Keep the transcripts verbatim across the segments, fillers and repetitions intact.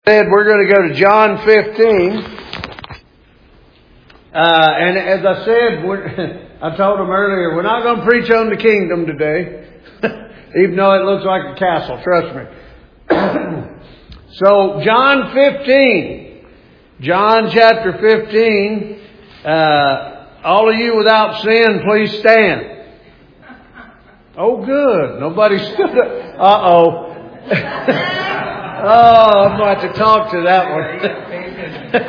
We're going to go to John fifteen. Uh, and as I said, we're, I told them earlier, we're not going to preach on the kingdom today. Even though it looks like a castle, trust me. So, John fifteen. John chapter fifteen. Uh, all of you without sin, please stand. Oh, good. Nobody stood up. Uh-oh. Oh, I'm going to have to talk to that one.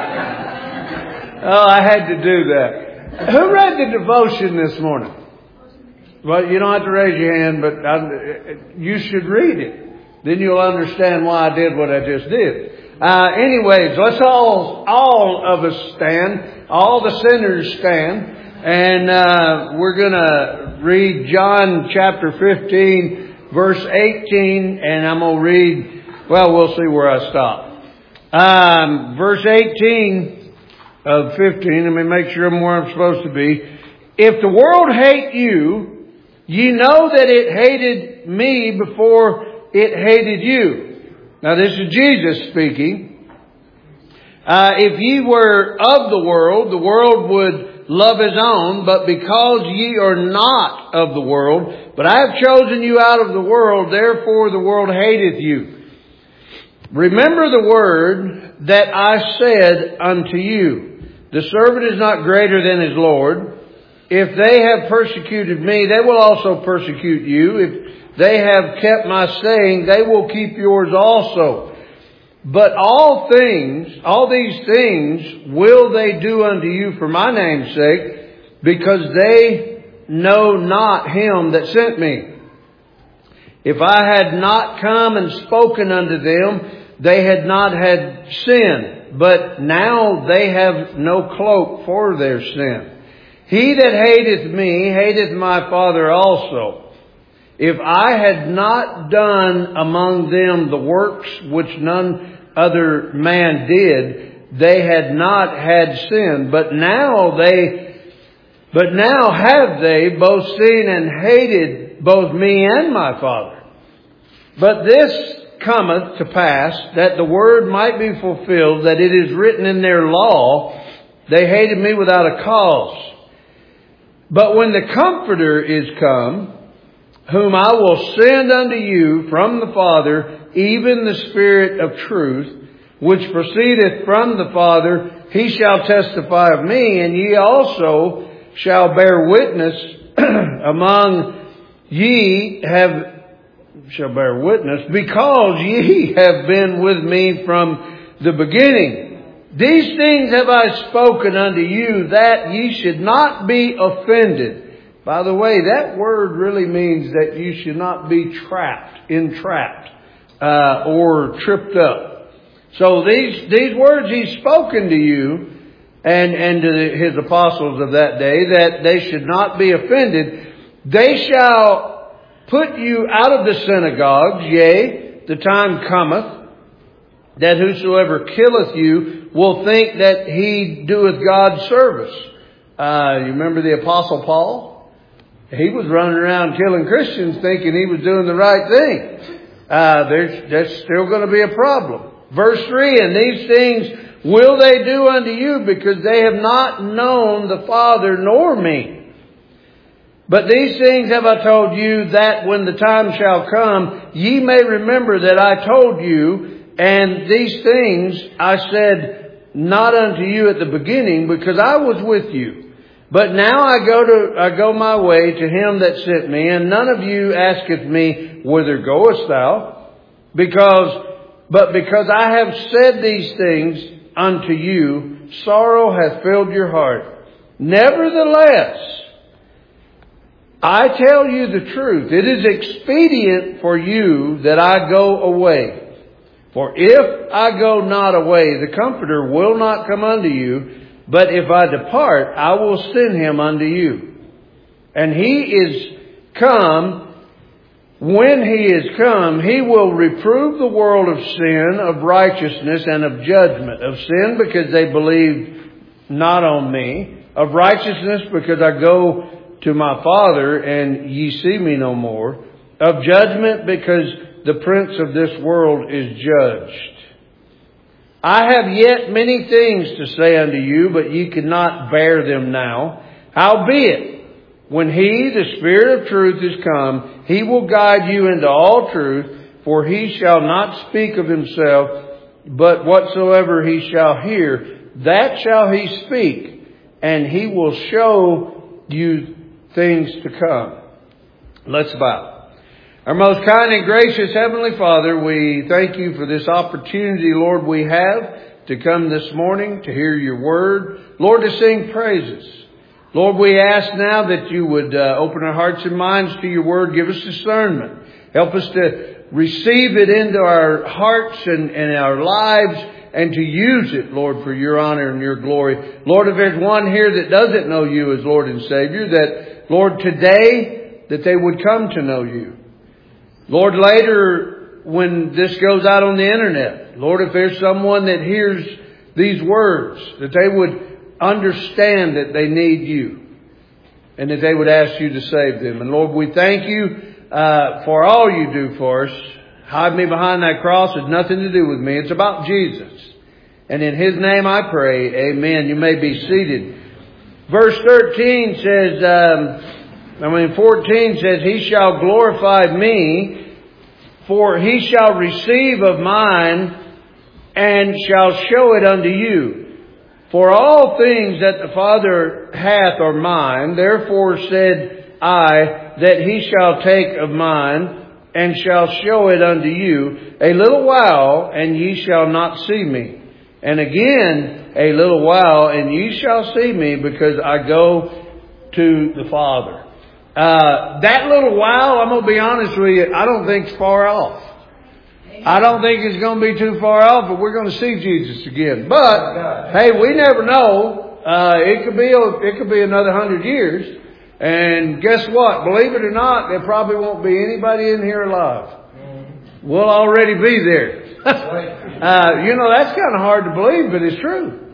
Oh, I had to do that. Who read the devotion this morning? Well, you don't have to raise your hand, but I, you should read it. Then you'll understand why I did what I just did. Uh, anyways, let's all, all of us stand. All the sinners stand. And uh, we're going to read John chapter fifteen, verse eighteen. And I'm going to read, well, we'll see where I stop. Um, verse eighteen of fifteen. Let me make sure I'm where I'm supposed to be. If the world hate you, ye know that it hated me before it hated you. Now this is Jesus speaking. Uh, if ye were of the world, the world would love his own, but because ye are not of the world, but I have chosen you out of the world, therefore the world hateth you. Remember the word that I said unto you. The servant is not greater than his Lord. If they have persecuted me, they will also persecute you. If they have kept my saying, they will keep yours also. But all things, all these things will they do unto you for my name's sake, because they know not him that sent me. If I had not come and spoken unto them, they had not had sin. But now they have no cloak for their sin. He that hateth me, hateth my Father also. If I had not done among them the works which none other man did, they had not had sin. But now they, but now have they both seen and hated both me and my Father. But this cometh to pass, that the word might be fulfilled, that it is written in their law, they hated me without a cause. But when the Comforter is come, whom I will send unto you from the Father, even the Spirit of truth, which proceedeth from the Father, he shall testify of me, and ye also shall bear witness among ye have shall bear witness, because ye have been with me from the beginning. These things have I spoken unto you, that ye should not be offended. By the way, that word really means that you should not be trapped, entrapped, uh, or tripped up. So these, these words he's spoken to you and, and to the, his apostles of that day, that they should not be offended. They shall put you out of the synagogues, yea, the time cometh, that whosoever killeth you will think that he doeth God's service. Uh, you remember the Apostle Paul? He was running around killing Christians thinking he was doing the right thing. Uh, there's, there's still going to be a problem. Verse three, and these things will they do unto you, because they have not known the Father nor me. But these things have I told you, that when the time shall come, ye may remember that I told you, and these things I said not unto you at the beginning, because I was with you. But now I go to I go my way to him that sent me, and none of you asketh me, whither goest thou? Because, but because I have said these things unto you, sorrow hath filled your heart. Nevertheless, I tell you the truth. It is expedient for you that I go away. For if I go not away, the Comforter will not come unto you. But if I depart, I will send him unto you. And he is come. When he is come, he will reprove the world of sin, of righteousness, and of judgment. Of sin, because they believe not on me. Of righteousness, because I go to my Father, and ye see me no more. Of judgment, because the prince of this world is judged. I have yet many things to say unto you, but ye cannot bear them now. Howbeit, when He, the Spirit of truth, is come, He will guide you into all truth, for He shall not speak of Himself, but whatsoever He shall hear, that shall He speak, and He will show you things to come. Let's bow. Our most kind and gracious Heavenly Father, we thank You for this opportunity, Lord, we have to come this morning to hear Your Word. Lord, to sing praises. Lord, we ask now that You would uh, open our hearts and minds to Your Word. Give us discernment. Help us to receive it into our hearts and, and our lives and to use it, Lord, for Your honor and Your glory. Lord, if there's one here that doesn't know You as Lord and Savior, that, Lord, today, that they would come to know You. Lord, later when this goes out on the internet, Lord, if there's someone that hears these words, that they would understand that they need You and that they would ask You to save them. And Lord, we thank You uh, for all You do for us. Hide me behind that cross. It's nothing to do with me. It's about Jesus. And in His name I pray. Amen. You may be seated. Verse thirteen says, um, I mean, fourteen says, He shall glorify Me, for He shall receive of mine, and shall show it unto you. For all things that the Father hath are mine, therefore said I, that He shall take of mine, and shall show it unto you. A little while, and ye shall not see Me. And again, a little while, and ye shall see Me, because I go to the Father. Uh, that little while, I'm going to be honest with you, I don't think it's far off. I don't think it's going to be too far off, but we're going to see Jesus again. But, hey, we never know. Uh, it could be, it could be another hundred years. And guess what? Believe it or not, there probably won't be anybody in here alive. We'll already be there. uh, you know, that's kind of hard to believe, but it's true.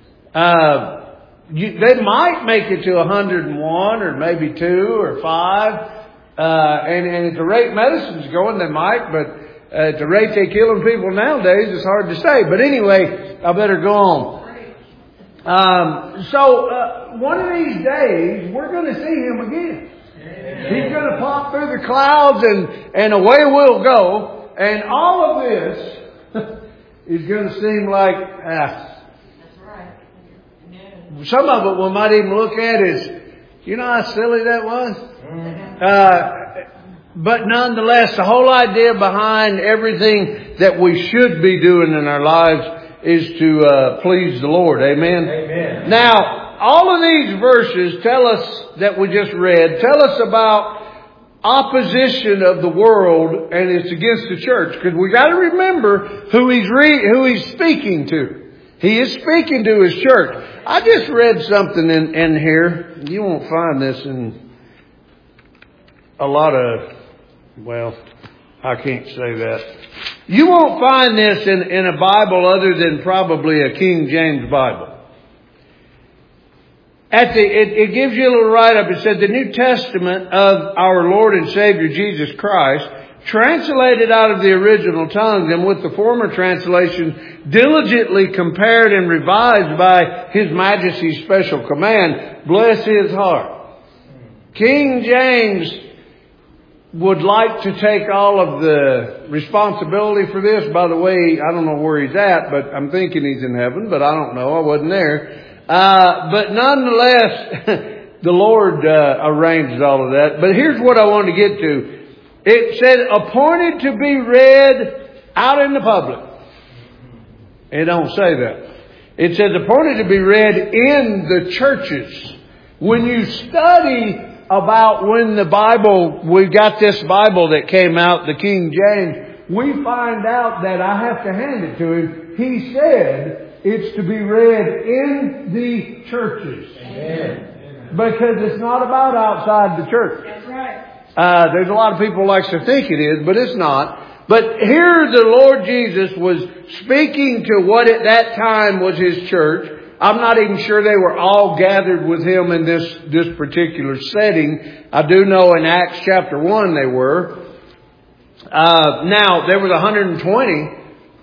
Uh, You, they might make it to one hundred and one or maybe two or five. Uh, and, and at the rate medicine's going, they might. But uh, at the rate they're killing people nowadays, it's hard to say. But anyway, I better go on. Um, so uh, one of these days, we're going to see Him again. He's going to pop through the clouds and, and away we'll go. And all of this is going to seem like... Ah, some of it we might even look at as, you know how silly that was? Uh, but nonetheless, the whole idea behind everything that we should be doing in our lives is to uh, please the Lord. Amen? Amen. Now, all of these verses tell us, that we just read, tell us about opposition of the world, and it's against the church. Because we got to remember who he's re- who he's speaking to. He is speaking to His church. I just read something in, in here. You won't find this in a lot of, well, I can't say that. You won't find this in, in a Bible other than probably a King James Bible. At the, it, it gives you a little write-up. It said the New Testament of our Lord and Savior Jesus Christ, translated out of the original tongues and with the former translation diligently compared and revised by His Majesty's special command. Bless His heart. King James would like to take all of the responsibility for this. By the way, I don't know where he's at, but I'm thinking he's in heaven, but I don't know. I wasn't there. Uh, but nonetheless, the Lord uh, arranged all of that. But here's what I want to get to. It said, appointed to be read out in the public. It don't say that. It says appointed to be read in the churches. When you study about when the Bible, we got this Bible that came out, the King James, we find out that I have to hand it to him. He said it's to be read in the churches. Amen. Because it's not about outside the church. That's right. Uh, there's a lot of people likes to think it is, but it's not. But here the Lord Jesus was speaking to what at that time was His church. I'm not even sure they were all gathered with Him in this, this particular setting. I do know in Acts chapter one they were. Uh, now, there was one hundred twenty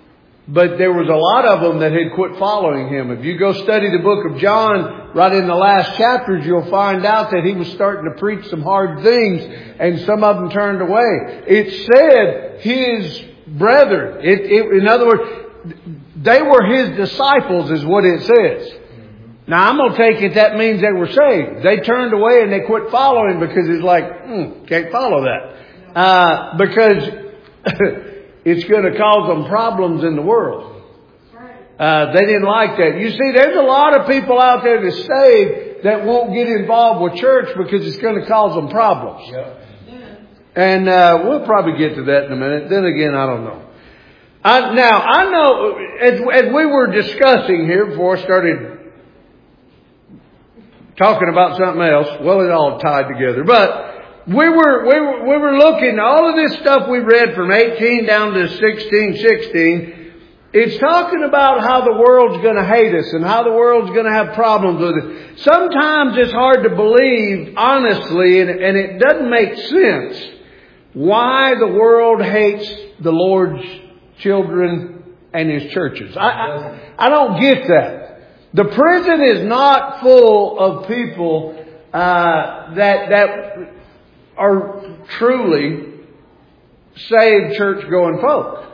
But there was a lot of them that had quit following him. If you go study the book of John, right in the last chapters, you'll find out that he was starting to preach some hard things, and some of them turned away. It said his brethren. It, it, in other words, they were his disciples is what it says. Now, I'm going to take it that means they were saved. They turned away and they quit following because it's like, hmm, can't follow that. Uh, because it's going to cause them problems in the world. Uh, they didn't like that. You see, there's a lot of people out there that's saved that won't get involved with church because it's going to cause them problems. Yep. And uh, we'll probably get to that in a minute. Then again, I don't know. I, now, I know, as, as we were discussing here before I started talking about something else, well, it all tied together, but we were, we were, we were looking, all of this stuff we read from eighteen down to sixteen, sixteen, it's talking about how the world's going to hate us and how the world's going to have problems with us. Sometimes it's hard to believe, honestly, and, and it doesn't make sense why the world hates the Lord's children and His churches. I, I, I don't get that. The prison is not full of people uh, that that are truly saved church-going folk.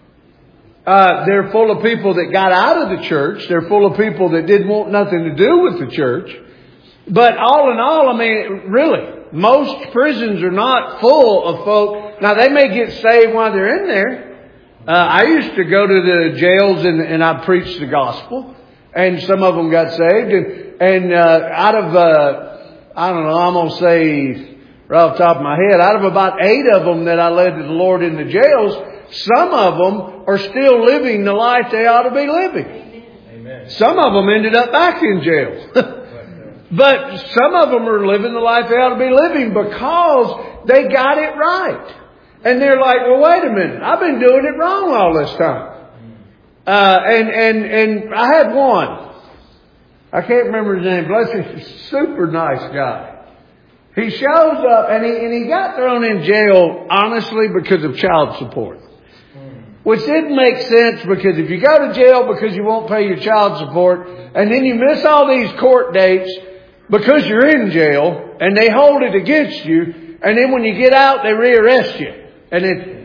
Uh, they're full of people that got out of the church. They're full of people that didn't want nothing to do with the church. But all in all, I mean, really, most prisons are not full of folk. Now, they may get saved while they're in there. Uh, I used to go to the jails and, and I preached the gospel. And some of them got saved. And, and uh, out of, uh, I don't know, I'm going to say right off the top of my head, out of about eight of them that I led to the Lord in the jails, some of them are still living the life they ought to be living. Amen. Some of them ended up back in jail. But some of them are living the life they ought to be living because they got it right. And they're like, well, wait a minute. I've been doing it wrong all this time. Uh, and, and, and I had one. I can't remember his name. Bless him. Super nice guy. He shows up and he, and he got thrown in jail, honestly, because of child support. Which didn't make sense because if you go to jail because you won't pay your child support and then you miss all these court dates because you're in jail and they hold it against you and then when you get out they rearrest you. And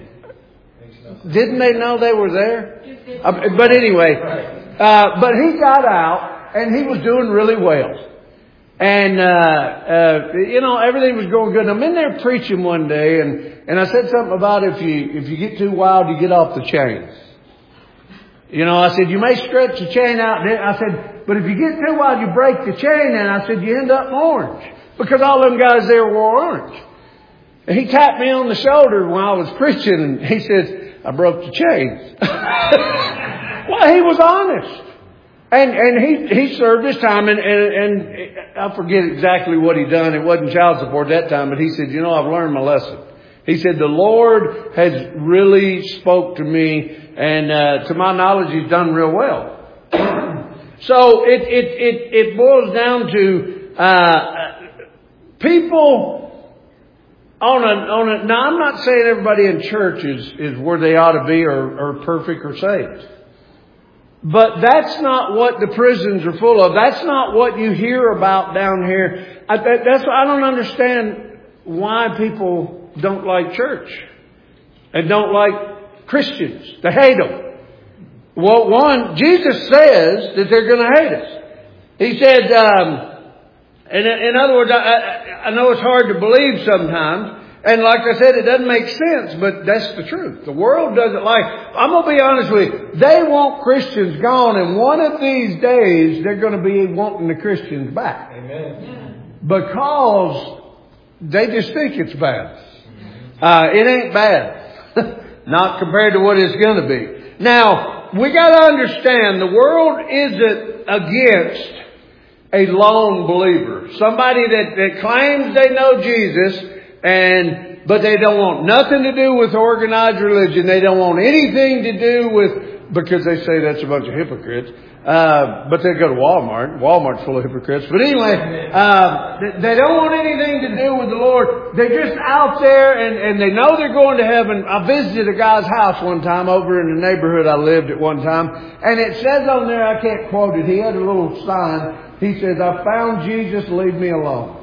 it, didn't they know they were there? Uh, but anyway, uh, but he got out and he was doing really well. And, uh, uh, you know, everything was going good. I'm in there preaching one day and, and I said something about if you, if you get too wild, you get off the chain. You know, I said, you may stretch the chain out. And I said, but if you get too wild, you break the chain. And I said, you end up orange because all them guys there wore orange. And he tapped me on the shoulder while I was preaching and he says, I broke the chain. Well, he was honest. And and he he served his time, and, and, and I forget exactly what he done. It wasn't child support that time, but he said, you know, I've learned my lesson. He said, the Lord has really spoke to me, and uh, to my knowledge, He's done real well. So it, it, it, it boils down to uh, people on a, on a, now I'm not saying everybody in church is, is where they ought to be or, or perfect or saved. But that's not what the prisons are full of. That's not what you hear about down here. I, that, that's I don't understand why people don't like church and don't like Christians. They hate them. Well, one, Jesus says that they're going to hate us. He said, um, in, in other words, I, I know it's hard to believe sometimes. And like I said, it doesn't make sense, but that's the truth. The world doesn't like, I'm going to be honest with you, they want Christians gone, and one of these days they're going to be wanting the Christians back. Amen. Because they just think it's bad. Uh, it ain't bad. Not compared to what it's going to be. Now, we got to understand the world isn't against a lone believer. Somebody that, that claims they know Jesus, And, but they don't want nothing to do with organized religion. They don't want anything to do with, because they say that's a bunch of hypocrites. Uh, but they go to Walmart. Walmart's full of hypocrites. But anyway, uh, they don't want anything to do with the Lord. They're just out there and, and they know they're going to heaven. I visited a guy's house one time over in the neighborhood I lived at one time. And it says on there, I can't quote it, he had a little sign. He says, I found Jesus, leave me alone.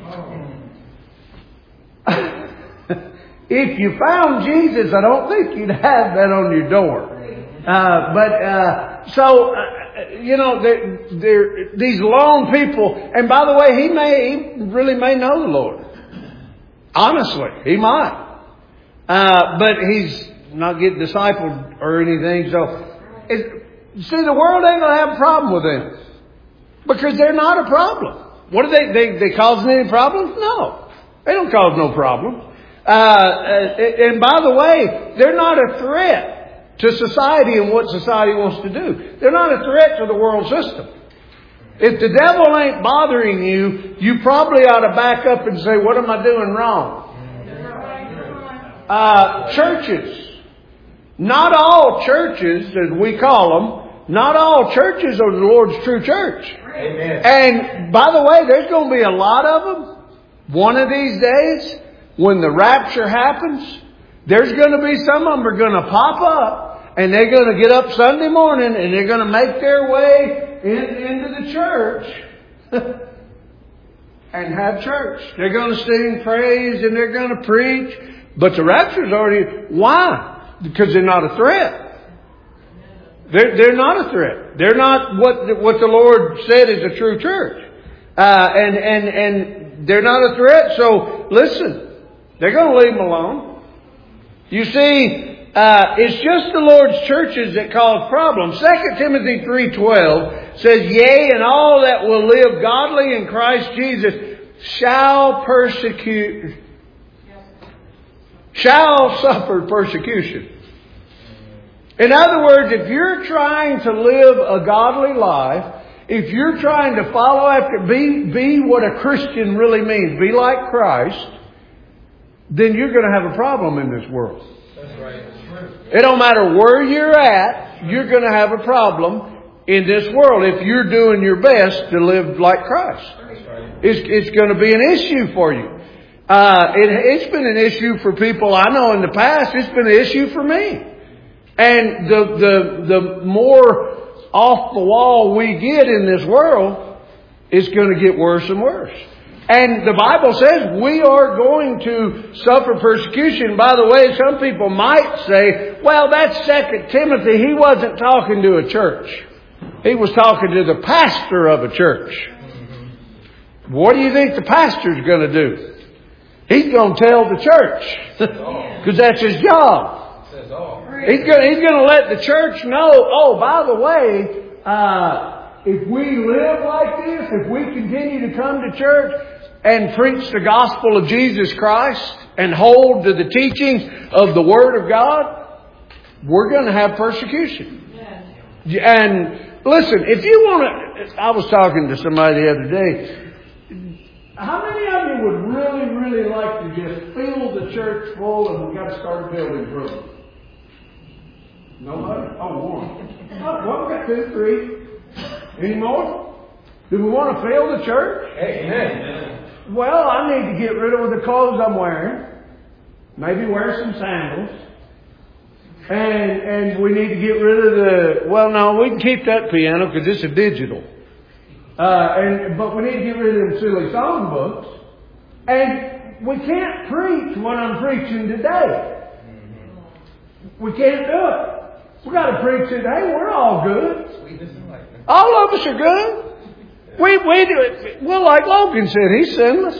If you found Jesus, I don't think you'd have that on your door. Uh, but, uh, so, uh, you know, they're, they're, these lone people, and by the way, he may, he really may know the Lord. Honestly, he might. Uh, but he's not getting discipled or anything. So, it, see, the world ain't going to have a problem with them. Because they're not a problem. What are they, they, they causing any problems? No. They don't cause no problems. Uh, and by the way, they're not a threat to society and what society wants to do. They're not a threat to the world system. If the devil ain't bothering you, you probably ought to back up and say, what am I doing wrong? Uh, churches. Not all churches, as we call them, not all churches are the Lord's true church. Amen. And by the way, there's going to be a lot of them. One of these days, when the rapture happens, there's going to be some of them are going to pop up and they're going to get up Sunday morning and they're going to make their way in, into the church and have church. They're going to sing praise and they're going to preach. But the rapture's already... Why? Because they're not a threat. They're, they're not a threat. They're not what, what the Lord said is a true church. Uh, and, and, and they're not a threat. So listen, they're going to leave them alone. You see, uh, it's just the Lord's churches that cause problems. Second Timothy three twelve says, yea, and all that will live godly in Christ Jesus shall persecute, shall suffer persecution. In other words, if you're trying to live a godly life, if you're trying to follow after, be, be what a Christian really means, be like Christ, then you're going to have a problem in this world. That's right. That's true. It don't matter where you're at, you're going to have a problem in this world if you're doing your best to live like Christ. That's right. It's, it's going to be an issue for you. Uh, it, it's been an issue for people I know in the past. It's been an issue for me. And the, the, the more off the wall we get in this world, it's going to get worse and worse. And the Bible says we are going to suffer persecution. By the way, some people might say, well, that's Second Timothy. He wasn't talking to a church. He was talking to the pastor of a church. What do you think the pastor's going to do? He's going to tell the church. Because that's his job. He's going, he's going to let the church know, oh, by the way, uh, if we live like this, if we continue to come to church and preach the gospel of Jesus Christ and hold to the teachings of the Word of God, we're going to have persecution. Yeah. And listen, if you want to, I was talking to somebody the other day. How many of you would really, really like to just fill the church full and we got to start a building room? Nobody? Oh, one. Oh, well, we got two, three. Any more? Do we want to fill the church? Amen. Well, I need to get rid of the clothes I'm wearing. Maybe wear some sandals. And and we need to get rid of the... Well, no, we can keep that piano because it's a digital. Uh, and but we need to get rid of them silly song books. And we can't preach what I'm preaching today. We can't do it. We got to preach it. Hey, we're all good. All of us are good. We we do it. Well, like Logan said, he's sinless.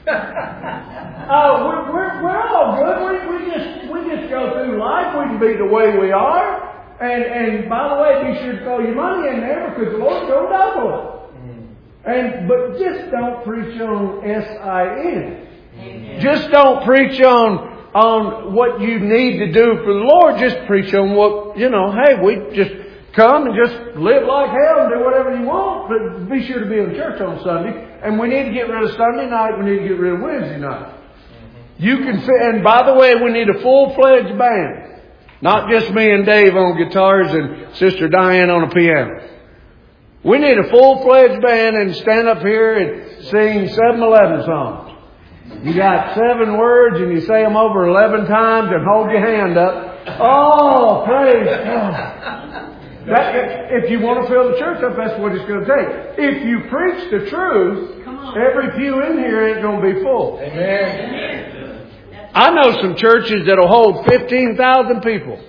uh, we're, we're we're all good. We we just we just go through life. We can be the way we are. And and by the way, be sure to throw your money in there because the Lord's going to double it. And but just don't preach on S I N. Amen. Just don't preach on on what you need to do for the Lord. Just preach on what, you know, hey, we just come and just live like hell and do whatever you want, but be sure to be in church on Sunday. And we need to get rid of Sunday night. We need to get rid of Wednesday night. You can fit, and by the way, we need a full-fledged band. Not just me and Dave on guitars and Sister Diane on a piano. We need a full-fledged band and stand up here and sing seven eleven songs. You got seven words and you say them over eleven times and hold your hand up. Oh, praise God. That, if you want to fill the church up, that's what it's going to take. If you preach the truth, every pew in here ain't going to be full. Amen. I know some churches that'll hold fifteen thousand people.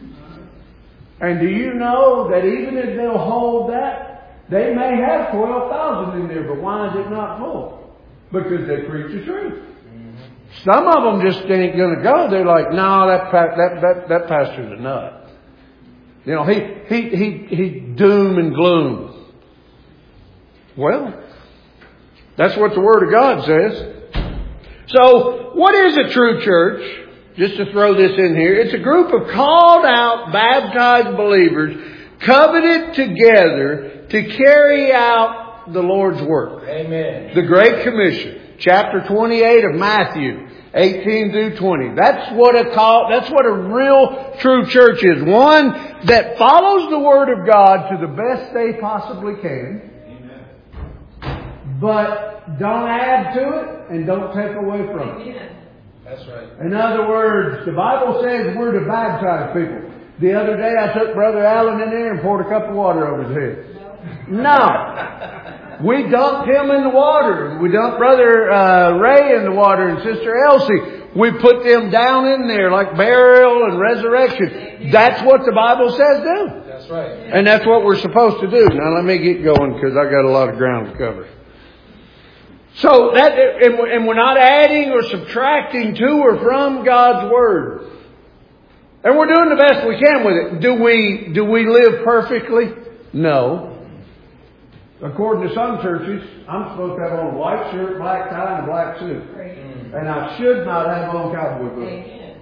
And do you know that even if they'll hold that, they may have twelve thousand in there, but why is it not full? Because they preach the truth. Some of them just ain't going to go. They're like, no, that, that, that, that pastor's a nut. You know, he, he, he, he doom and gloom. Well, that's what the Word of God says. So, what is a true church? Just to throw this in here. It's a group of called out, baptized believers covenanted together to carry out the Lord's work. Amen. The Great Commission. Chapter twenty-eight of Matthew, eighteen through twenty. That's what a call, that's what a real true church is. One that follows the Word of God to the best they possibly can. Amen. But don't add to it and don't take away from it. Amen. That's right. In other words, the Bible says we're to baptize people. The other day I took Brother Allen in there and poured a cup of water over his head. No. We dumped him in the water. We dumped Brother uh, Ray in the water and Sister Elsie. We put them down in there like burial and resurrection. That's what the Bible says do. That's right. And that's what we're supposed to do. Now let me get going because I got a lot of ground to cover. So that, and we're not adding or subtracting to or from God's Word. And we're doing the best we can with it. Do we, do we live perfectly? No. According to some churches, I'm supposed to have on a white shirt, black tie, and a black suit. Mm. And I should not have on cowboy boots.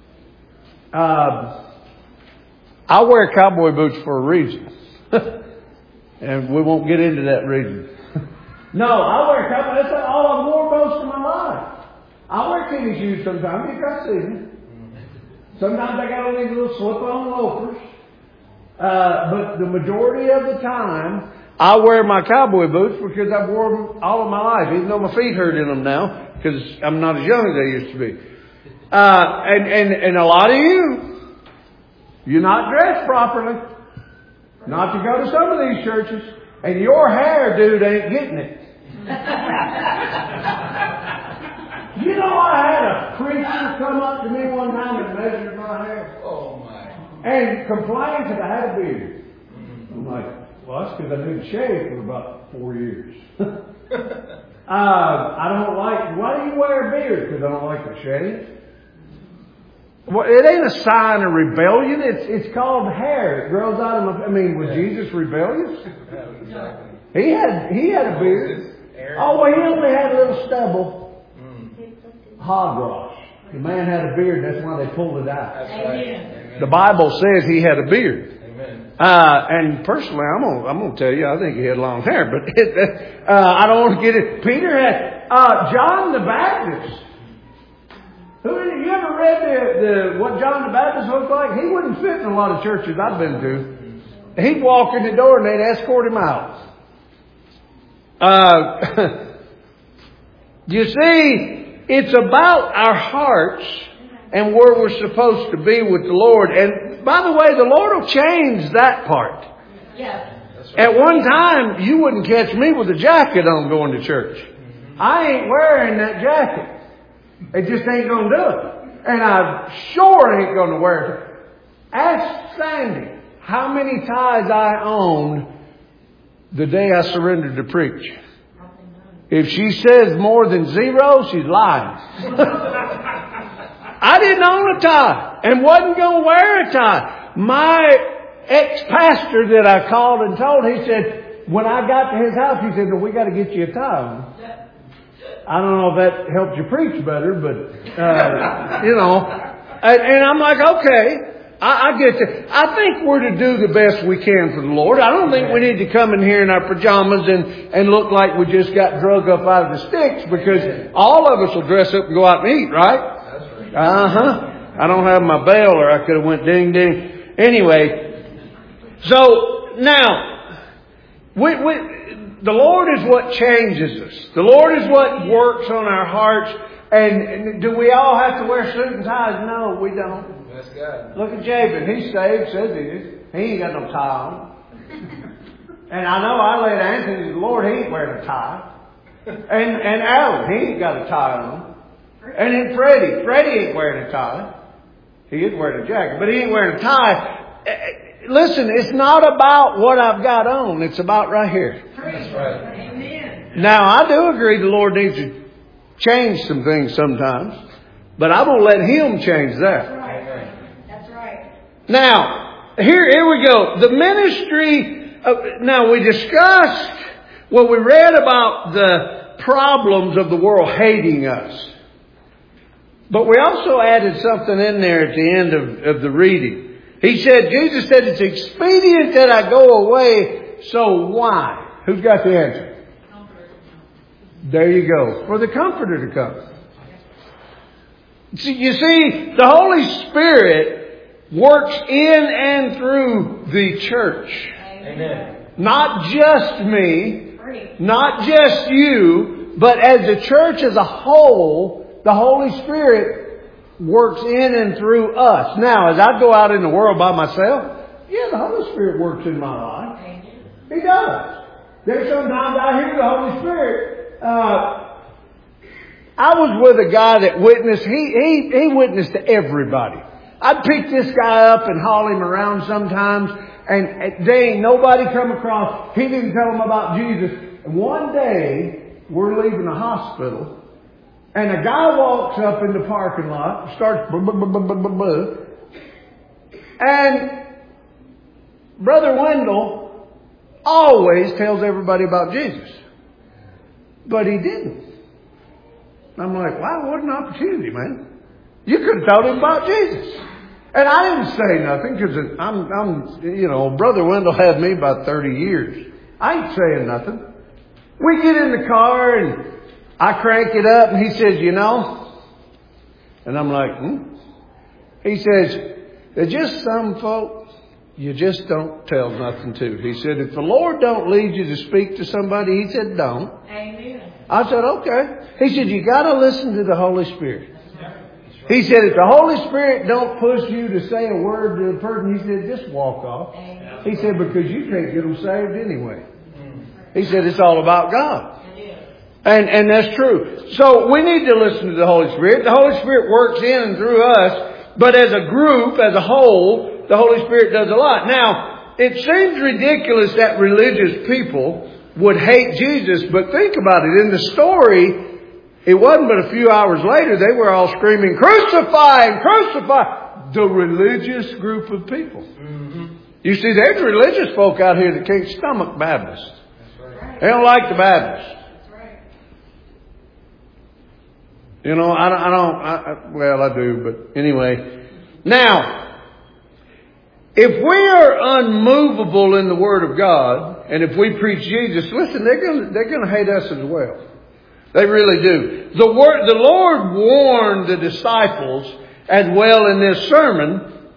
Uh, I wear cowboy boots for a reason. And we won't get into that reason. No, I wear cowboy. That's all I've worn most of my life. I wear tennis shoes sometimes because I see them. Sometimes I got on these little slip-on loafers. Uh, but the majority of the time, I wear my cowboy boots because I've worn them all of my life, even though my feet hurt in them now because I'm not as young as I used to be. Uh, and, and, and a lot of you, you're not dressed properly. Not to go to some of these churches. And your hair, dude, ain't getting it. You know, I had a preacher come up to me one time and measured my hair. Oh, my. And complained that I had a beard. I'm like, well, that's because I didn't shave for about four years. uh, I don't like, why do you wear a beard? Because I don't like to shave. Well, it ain't a sign of rebellion. It's it's called hair. It grows out of my, I mean, was Jesus rebellious? He had, he had a beard. Oh, well, he only had a little stubble. Hogwash. The man had a beard. That's why they pulled it out. That's right. The Bible says he had a beard. Amen. Uh, and personally, I'm gonna, I'm gonna tell you, I think he had long hair, but it, uh, I don't want to get it. Peter had, uh, John the Baptist. Who, you ever read the, the, what John the Baptist looked like? He wouldn't fit in a lot of churches I've been to. He'd walk in the door and they'd escort him out. Uh, you see, it's about our hearts and where we're supposed to be with the Lord. And by the way, the Lord will change that part. Yeah. Right. At one time, you wouldn't catch me with a jacket on going to church. I ain't wearing that jacket. It just ain't going to do it. And I sure ain't going to wear it. Ask Sandy how many ties I owned the day I surrendered to preach. If she says more than zero, she's lying. I didn't own a tie and wasn't going to wear a tie. My ex-pastor that I called and told, he said, when I got to his house, he said, well, we got to get you a tie on. I don't know if that helped you preach better, but, uh, you know, and, and I'm like, okay, I, I get that. I think we're to do the best we can for the Lord. I don't think we need to come in here in our pajamas and, and look like we just got drug up out of the sticks, because all of us will dress up and go out and eat, right? That's right. Uh-huh. I don't have my bell, or I could have went ding ding. Anyway, so now, we, we, the Lord is what changes us. The Lord is what works on our hearts. And, and do we all have to wear suit and ties? No, we don't. That's God. Look at Jabin. He's saved, says he is. He ain't got no tie on. And I know I laid Anthony to the Lord, he ain't wearing a tie. And and Alan, he ain't got a tie on. And then Freddie, Freddie ain't wearing a tie. He is wearing a jacket, but he ain't wearing a tie. Listen, it's not about what I've got on. It's about right here. That's right. Amen. Now, I do agree the Lord needs to change some things sometimes, but I'm going to let Him change that. That's right. That's right. Now, here, here we go. The ministry. Of, now, we discussed what we read about the problems of the world hating us. But we also added something in there at the end of, of the reading. He said, Jesus said, it's expedient that I go away. So why? Who's got the answer? There you go. For the Comforter to come. See, you see, the Holy Spirit works in and through the church. Amen. Not just me, not just you, but as the church as a whole, the Holy Spirit works in and through us. Now, as I go out in the world by myself, yeah, the Holy Spirit works in my life. He does. There's sometimes I hear the Holy Spirit. Uh, I was with a guy that witnessed, he, he, he witnessed to everybody. I'd pick this guy up and haul him around sometimes, and they ain't nobody come across. He didn't tell them about Jesus. And one day, we're leaving the hospital, and a guy walks up in the parking lot, starts buh, buh, buh, buh, buh, buh, buh, and Brother Wendell always tells everybody about Jesus. But he didn't. I'm like, wow, what an opportunity, man. You could have told him about Jesus. And I didn't say nothing because I'm, I'm, you know, Brother Wendell had me about thirty years. I ain't saying nothing. We get in the car and I crank it up and he says, you know, and I'm like, hmm? He says, there's just some folk you just don't tell nothing to. He said, if the Lord don't lead you to speak to somebody, he said, don't. Amen. I said, okay. He said, you got to listen to the Holy Spirit. He said, if the Holy Spirit don't push you to say a word to a person, he said, just walk off. He said, because you can't get them saved anyway. He said, it's all about God. And, and that's true. So we need to listen to the Holy Spirit. The Holy Spirit works in and through us, but as a group, as a whole, the Holy Spirit does a lot. Now, it seems ridiculous that religious people would hate Jesus, but think about it. In the story, it wasn't but a few hours later, they were all screaming, crucify him, crucify. The religious group of people. Mm-hmm. You see, there's religious folk out here that can't stomach Baptists. That's right. They don't like the Baptists. That's right. You know, I don't, I don't I, I, well, I do, but anyway. Now, if we are unmovable in the Word of God, and if we preach Jesus, listen, they're going to, they're going to hate us as well. They really do. The word, the Lord warned the disciples as well in this sermon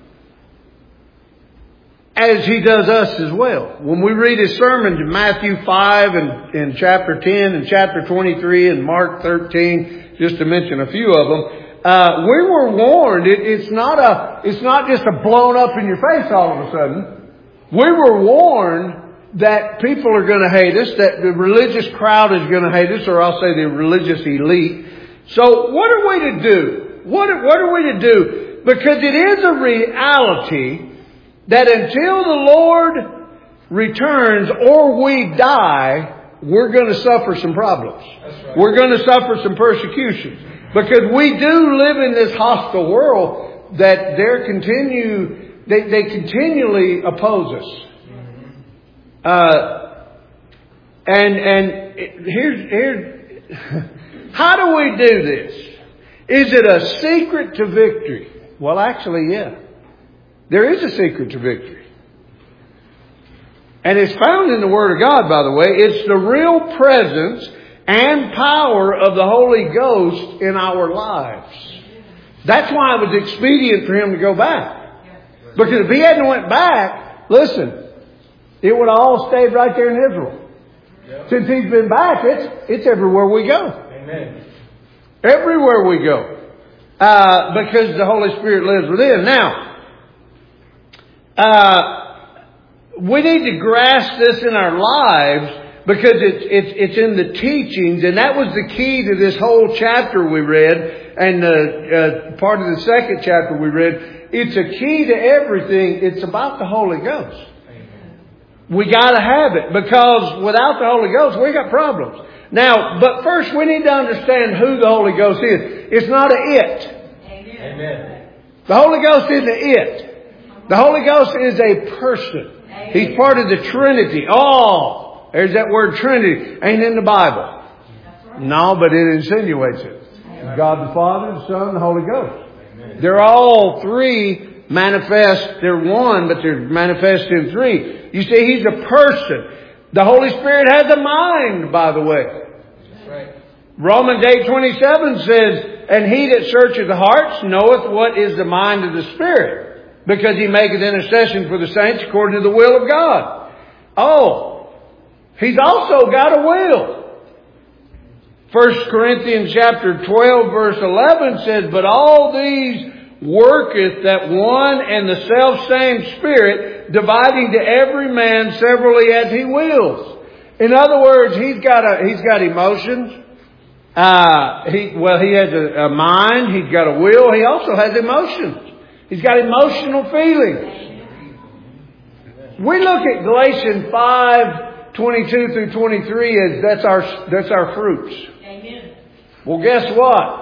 as He does us as well. When we read His sermon in Matthew five and in chapter ten and chapter twenty-three and Mark thirteen, just to mention a few of them, uh, we were warned. It, it's not a, it's not just a blown up in your face all of a sudden. We were warned that people are going to hate us, that the religious crowd is going to hate us, or I'll say the religious elite. So what are we to do? What are, what are we to do? Because it is a reality that until the Lord returns or we die, we're going to suffer some problems. That's right. We're going to suffer some persecution. Because we do live in this hostile world that they're continue, they, they continually oppose us. Uh, and, and here's, here's, how do we do this? Is it a secret to victory? Well, actually, yeah. There is a secret to victory. And it's found in the Word of God, by the way. It's the real presence and power of the Holy Ghost in our lives. That's why it was expedient for him to go back. Because if he hadn't went back, listen, it would have all stayed right there in Israel. Yep. Since he's been back, it's it's everywhere we go. Amen. Everywhere we go. Uh, because the Holy Spirit lives within. Now, uh, we need to grasp this in our lives because it's, it's, it's in the teachings, and that was the key to this whole chapter we read, and uh, uh, part of the second chapter we read. It's a key to everything. It's about the Holy Ghost. We got to have it, because without the Holy Ghost, we got problems. Now, but first we need to understand who the Holy Ghost is. It's not a it. Amen. The Holy Ghost isn't a it. The Holy Ghost is a person. Amen. He's part of the Trinity. Oh, there's that word Trinity. Ain't in the Bible. Right. No, but it insinuates it. Amen. God the Father, the Son, the Holy Ghost. Amen. They're all three manifest. They're one, but they're manifest in three. You see, He's a person. The Holy Spirit has a mind, by the way. That's right. Romans eight twenty-seven says, and He that searcheth the hearts knoweth what is the mind of the Spirit, because He maketh intercession for the saints according to the will of God. Oh, He's also got a will. First Corinthians chapter twelve verse eleven says, but all these worketh that one and the selfsame Spirit, dividing to every man severally as He wills. In other words, He's got a, He's got emotions. Uh, he, well, He has a, a mind. He's got a will. He also has emotions. He's got emotional feelings. We look at Galatians five twenty-two through twenty-three as that's our, that's our fruits. Amen. Well, guess what?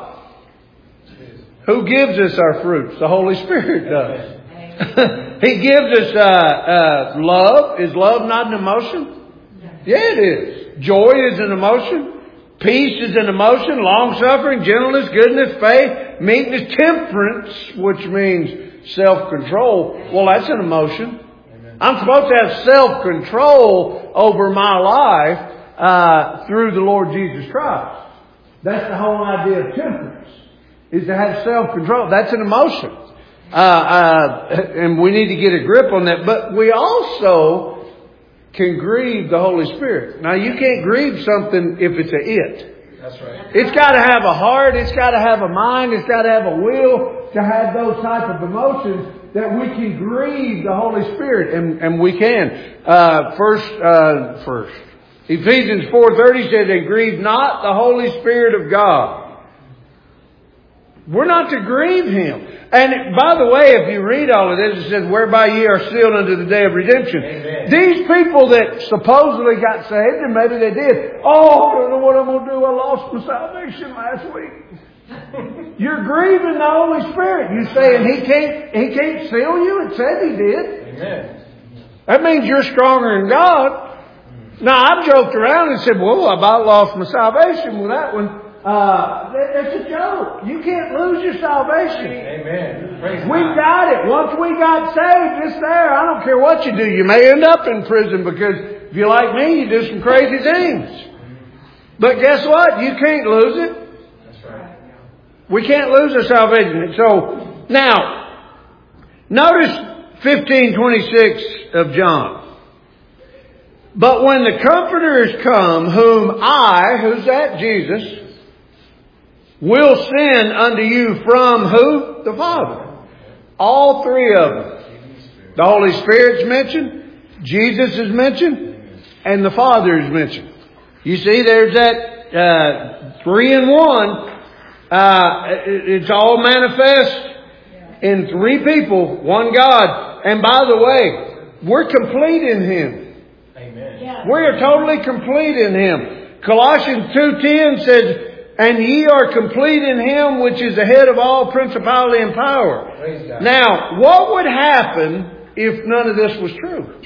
Who gives us our fruits? The Holy Spirit does. He gives us uh, uh, love. Is love not an emotion? Yeah, it is. Joy is an emotion. Peace is an emotion. Long-suffering, gentleness, goodness, faith, meekness, temperance, which means self-control. Well, that's an emotion. I'm supposed to have self-control over my life uh, through the Lord Jesus Christ. That's the whole idea of temperance. Is to have self-control. That's an emotion. Uh, uh, and we need to get a grip on that. But we also can grieve the Holy Spirit. Now, you can't grieve something if it's a it. That's right. It's got to have a heart. It's got to have a mind. It's got to have a will to have those type of emotions that we can grieve the Holy Spirit. And, and we can. Uh, first, uh, first. Ephesians four thirty says, and grieve not the Holy Spirit of God. We're not to grieve Him. And by the way, if you read all of this, it says, whereby ye are sealed unto the day of redemption. Amen. These people that supposedly got saved, and maybe they did, oh, I don't know what I'm going to do. I lost my salvation last week. You're grieving the Holy Spirit. You're saying He can't, He can't seal you? It said He did. Amen. That means you're stronger than God. Now, I've joked around and said, well, I about lost my salvation with that one. Uh, it's a joke. You can't lose your salvation. Amen. Praise We God. got it. Once we got saved, it's there. I don't care what you do. You may end up in prison because if you're like me, you do some crazy things. But guess what? You can't lose it. That's right. We can't lose our salvation. So, now, notice fifteen twenty-six of John. But when the Comforter is come, whom I, who's that? Jesus, will send unto you from who? The Father. All three of them. The Holy Spirit's mentioned, Jesus is mentioned, and the Father is mentioned. You see, there's that uh, three in one. Uh, it, it's all manifest in three people, one God. And by the way, we're complete in Him. Amen. We are totally complete in Him. Colossians two ten says, and ye are complete in Him which is the head of all principality and power. Praise God. Now, what would happen if none of this was true?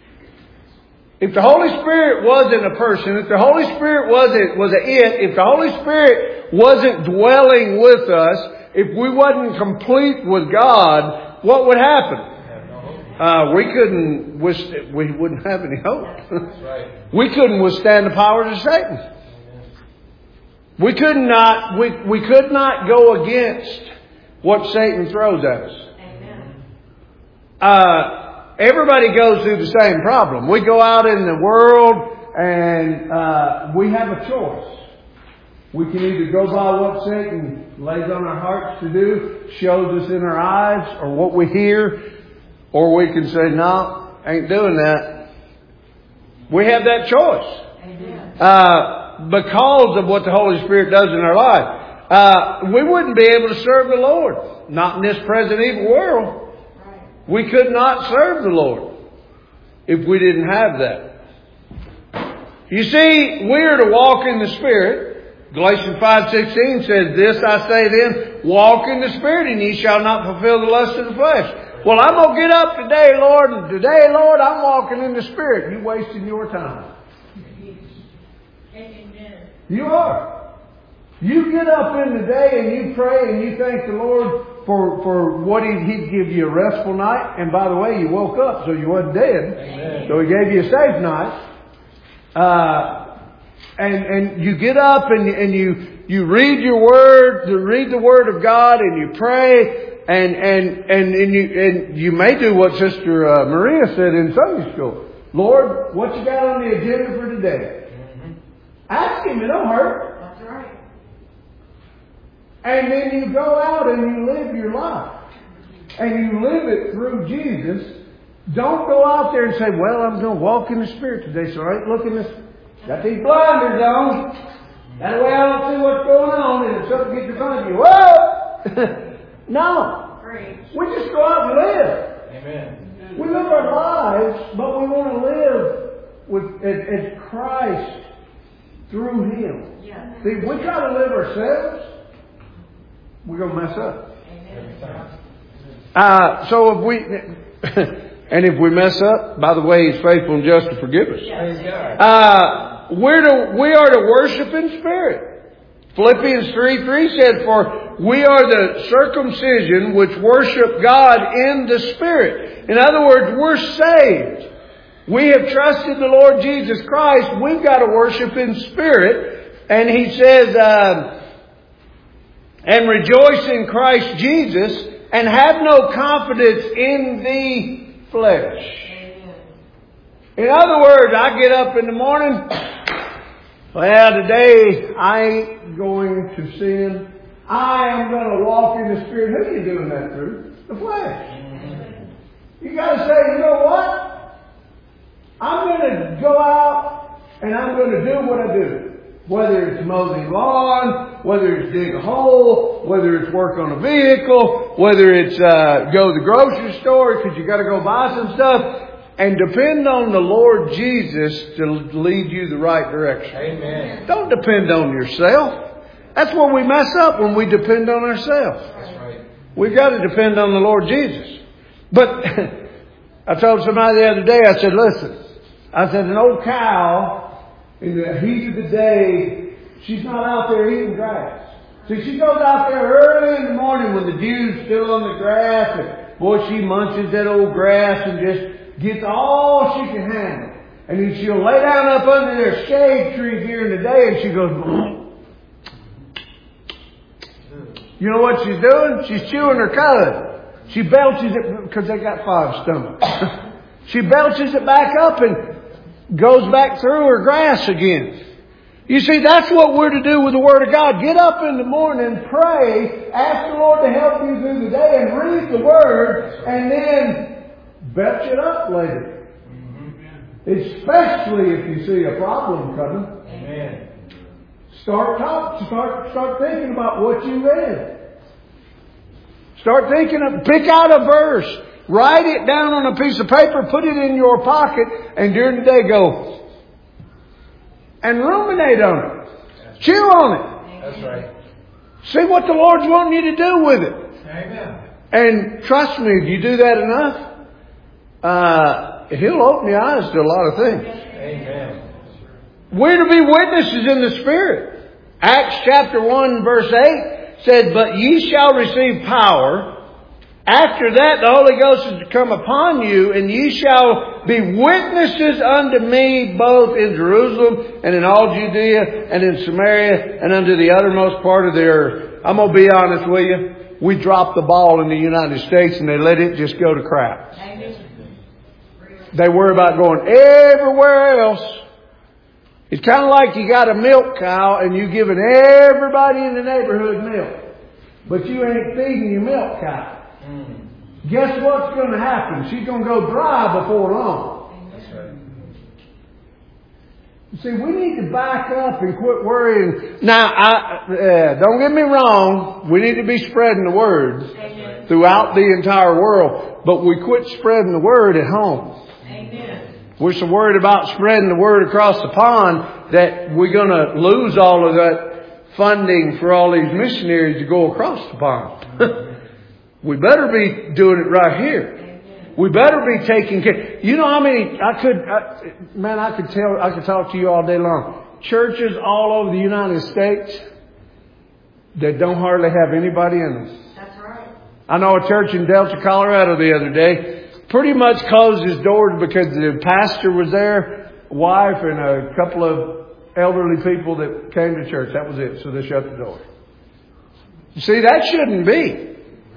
If the Holy Spirit wasn't a person, if the Holy Spirit wasn't was a it, if the Holy Spirit wasn't dwelling with us, if we wasn't complete with God, what would happen? Uh, we couldn't, withstand, we wouldn't have any hope. That's right. We couldn't withstand the powers of Satan. We could not, we, we could not go against what Satan throws at us. Amen. Uh, everybody goes through the same problem. We go out in the world and uh, we have a choice. We can either go by what Satan lays on our hearts to do, shows us in our eyes, or what we hear, or we can say, no, ain't doing that. We have that choice. Uh, because of what the Holy Spirit does in our life. Uh, we wouldn't be able to serve the Lord. Not in this present evil world. We could not serve the Lord if we didn't have that. You see, we are to walk in the Spirit. Galatians five sixteen says, this I say then, walk in the Spirit, and ye shall not fulfill the lust of the flesh. Well, I'm going to get up today, Lord, and today, Lord, I'm walking in the Spirit. You're wasting your time. You are. You get up in the day and you pray and you thank the Lord for, for what He'd, He'd give you a restful night. And by the way, you woke up, so you wasn't dead. Amen. So He gave you a safe night. Uh, and, and you get up and, and you, you read your Word, you read the Word of God, and you pray, and, and, and, and you, and you may do what Sister uh, Maria said in Sunday school. Lord, what you got on the agenda for today? Mm-hmm. Ask Him, it don't hurt. That's right. And then you go out and you live your life. And you live it through Jesus. Don't go out there and say, well, I'm going to walk in the Spirit today, so I ain't looking this. Got these blinders on. That way I don't see what's going on, and if something gets in front of you, whoa! No. We just go out and live. Amen. We live our lives, but we want to live with as, as Christ through Him. Yeah. See, if we try to live ourselves, we're going to mess up. Amen. Uh, so if we, and if we mess up, by the way, He's faithful and just to forgive us. Yes. Uh, we're to, we are to worship in spirit. Philippians three three said, for we are the circumcision which worship God in the Spirit. In other words, we're saved. We have trusted the Lord Jesus Christ. We've got to worship in spirit. And He says, uh, and rejoice in Christ Jesus, and have no confidence in the flesh. In other words, I get up in the morning, well, today I ain't going to sin. I am going to walk in the Spirit. Who are you doing that through? The flesh. You got to say, you know what? I'm going to go out and I'm going to do what I do. Whether it's mow the lawn, whether it's dig a hole, whether it's work on a vehicle, whether it's uh, go to the grocery store because you got to go buy some stuff. And depend on the Lord Jesus to lead you the right direction. Amen. Don't depend on yourself. That's where we mess up, when we depend on ourselves. That's right. We've got to depend on the Lord Jesus. But I told somebody the other day, I said, listen, I said, an old cow in the heat of the day, she's not out there eating grass. See, she goes out there early in the morning when the dew's still on the grass, and boy, she munches that old grass and just gets all she can handle. And then she'll lay down up under their shade tree during the day and she goes, you know what she's doing? She's chewing her cud. She belches it because they got five stomachs. She belches it back up and goes back through her grass again. You see, that's what we're to do with the Word of God. Get up in the morning, pray, ask the Lord to help you through the day, and read the Word, and then belch it up later. Mm-hmm. Especially if you see a problem coming. Amen. Start talk, start start thinking about what you read. Start thinking of, pick out a verse, write it down on a piece of paper, put it in your pocket, and during the day go and ruminate on it. That's Chew right. on it. That's right. See what the Lord's wanting you to do with it. Amen. And trust me, if you do that enough, Uh, He'll open your eyes to a lot of things. Amen. We're to be witnesses in the Spirit. Acts chapter one verse eight said, but ye shall receive power. After that the Holy Ghost is to come upon you, and ye shall be witnesses unto me both in Jerusalem and in all Judea and in Samaria and unto the uttermost part of the earth. I'm going to be honest with you. We dropped the ball in the United States and they let it just go to crap. They worry about going everywhere else. It's kind of like you got a milk cow and you giving everybody in the neighborhood milk. But you ain't feeding your milk cow. Mm. Guess what's going to happen? She's going to go dry before long. That's right. See, we need to back up and quit worrying. Now, I, uh, don't get me wrong. We need to be spreading the word Amen. Throughout the entire world. But we quit spreading the word at home. Amen. We're so worried about spreading the word across the pond that we're going to lose all of that funding for all these missionaries to go across the pond. We better be doing it right here. We better be taking care. You know how many, I could, I, man, I could tell, I could talk to you all day long. Churches all over the United States that don't hardly have anybody in them. That's right. I know a church in Delta, Colorado the other day pretty much closed his doors because the pastor was there, wife and a couple of elderly people that came to church. That was it. So they shut the door. You see, that shouldn't be.